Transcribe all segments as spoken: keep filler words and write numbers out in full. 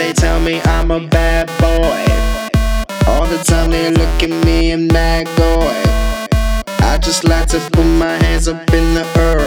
They tell me I'm a bad boy. All the time they look at me and mad boy. I just like to put my hands up in the air.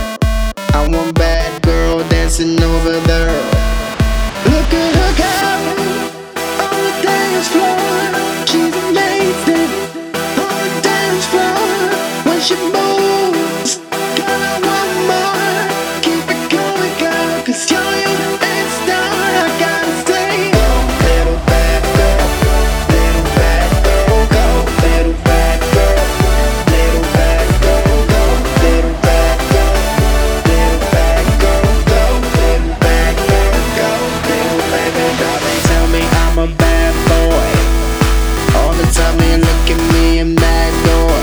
I want bad girl dancing over there. Look at her go on the dance floor. She's amazing on the dance floor. When she moves, girl, I want more. Keep it going, girl, 'cause you're your best star. I gotta stay. Go, little bad girl, little bad girl, go, little bad girl, little bad girl, go, little bad girl, little bad girl, go, little bad girl, go, little bad girl. They tell me I'm a bad boy. All the time they look at me and mad boy.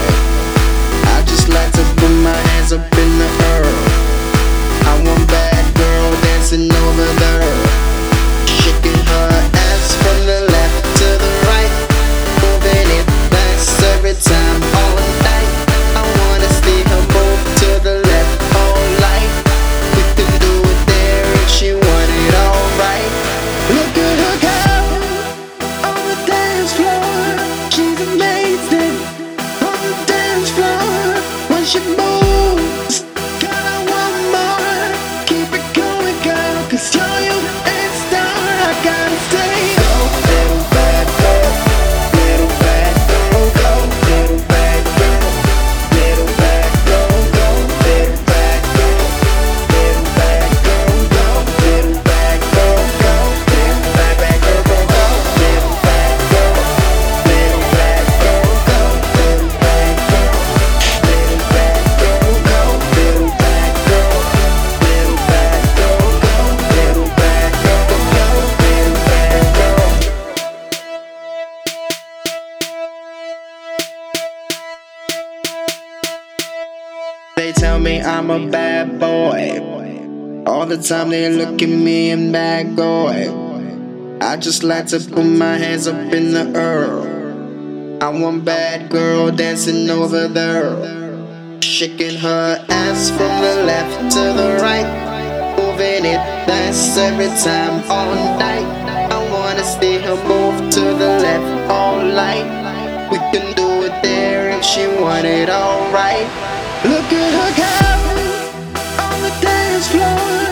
I just like to put my hands up in the air. I want bad girl dancing over there, shaking her ass from the left to the right, moving it fast every time, all night. I wanna see her move to the left all night. We can do it there if she want it all right. Look at her go on the dance floor. She's amazing on the dance floor. When she moves, girl, I want more. Keep it going, girl, 'cause you're your best star. I gotta stay. Go, little bad girl, little bad girl, go, little bad girl, little bad girl, go, little bad girl, little bad girl, go, little bad girl, go, little bad bad girl, go, go, little bad girl, little bad girl, go, little bad girl, little bad girl, go, little bad girl, little bad girl, go, little bad girl, go, little bad girl. They tell me I'm a bad boy. All the time they look at me and bad boy. I just like to put my hands up in the air. I want bad girl dancing over there, shaking her ass from the left to the right, moving it fast every time, all night. I wanna see her move to the left all night. We can do it there if she want it all right. Look at her go on the dance floor.